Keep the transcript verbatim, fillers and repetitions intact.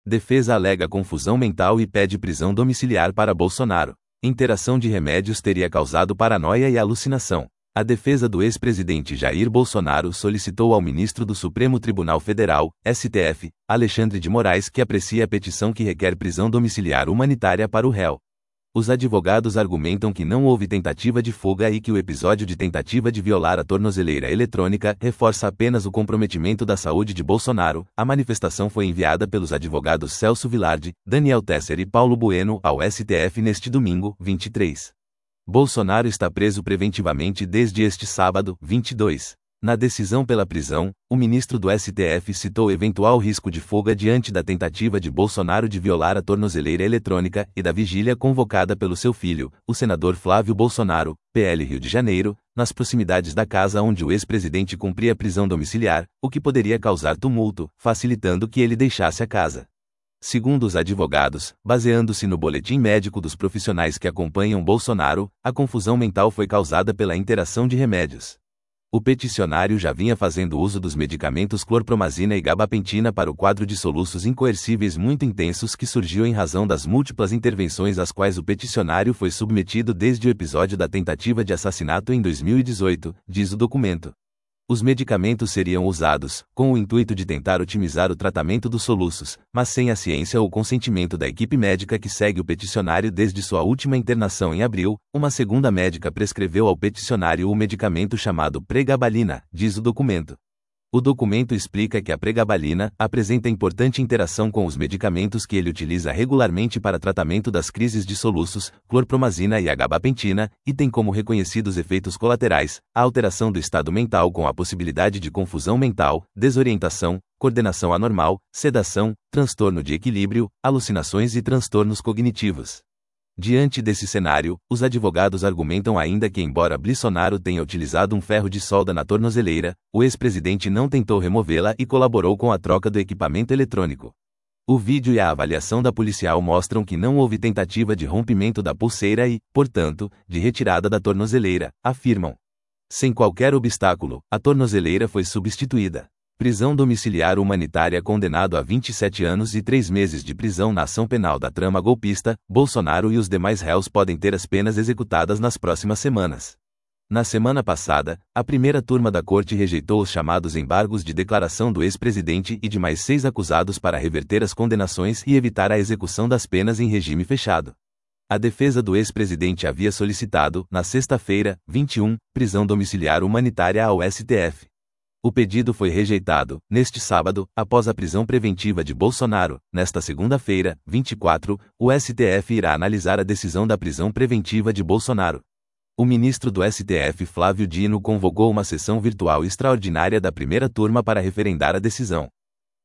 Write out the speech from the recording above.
Defesa alega confusão mental e pede prisão domiciliar para Bolsonaro. Interação de remédios teria causado paranoia e alucinação. A defesa do ex-presidente Jair Bolsonaro solicitou ao ministro do Supremo Tribunal Federal, S T F, Alexandre de Moraes, que aprecie a petição que requer prisão domiciliar humanitária para o réu. Os advogados argumentam que não houve tentativa de fuga e que o episódio de tentativa de violar a tornozeleira eletrônica reforça apenas o comprometimento da saúde de Bolsonaro. A manifestação foi enviada pelos advogados Celso Vilardi, Daniel Tesser e Paulo Bueno ao S T F neste domingo, vinte e três. Bolsonaro está preso preventivamente desde este sábado, vinte e dois. Na decisão pela prisão, o ministro do S T F citou eventual risco de fuga diante da tentativa de Bolsonaro de violar a tornozeleira eletrônica e da vigília convocada pelo seu filho, o senador Flávio Bolsonaro, P L Rio de Janeiro, nas proximidades da casa onde o ex-presidente cumpria prisão domiciliar, o que poderia causar tumulto, facilitando que ele deixasse a casa. Segundo os advogados, baseando-se no boletim médico dos profissionais que acompanham Bolsonaro, a confusão mental foi causada pela interação de remédios. O peticionário já vinha fazendo uso dos medicamentos clorpromazina e gabapentina para o quadro de soluços incoercíveis muito intensos que surgiu em razão das múltiplas intervenções às quais o peticionário foi submetido desde o episódio da tentativa de assassinato em dois mil e dezoito, diz o documento. Os medicamentos seriam usados, com o intuito de tentar otimizar o tratamento dos soluços, mas sem a ciência ou consentimento da equipe médica que segue o peticionário desde sua última internação em abril. Uma segunda médica prescreveu ao peticionário o medicamento chamado pregabalina, diz o documento. O documento explica que a pregabalina apresenta importante interação com os medicamentos que ele utiliza regularmente para tratamento das crises de soluços, clorpromazina e a gabapentina, e tem como reconhecidos efeitos colaterais a alteração do estado mental com a possibilidade de confusão mental, desorientação, coordenação anormal, sedação, transtorno de equilíbrio, alucinações e transtornos cognitivos. Diante desse cenário, os advogados argumentam ainda que, embora Bolsonaro tenha utilizado um ferro de solda na tornozeleira, o ex-presidente não tentou removê-la e colaborou com a troca do equipamento eletrônico. O vídeo e a avaliação da policial mostram que não houve tentativa de rompimento da pulseira e, portanto, de retirada da tornozeleira, afirmam. Sem qualquer obstáculo, a tornozeleira foi substituída. Prisão domiciliar humanitária. Condenado a vinte e sete anos e três meses de prisão na ação penal da trama golpista, Bolsonaro e os demais réus podem ter as penas executadas nas próximas semanas. Na semana passada, a primeira turma da corte rejeitou os chamados embargos de declaração do ex-presidente e de mais seis acusados para reverter as condenações e evitar a execução das penas em regime fechado. A defesa do ex-presidente havia solicitado, na sexta-feira, vinte e um, prisão domiciliar humanitária ao S T F. O pedido foi rejeitado, neste sábado, após a prisão preventiva de Bolsonaro. Nesta segunda-feira, vinte e quatro, o S T F irá analisar a decisão da prisão preventiva de Bolsonaro. O ministro do S T F, Flávio Dino, convocou uma sessão virtual extraordinária da primeira turma para referendar a decisão.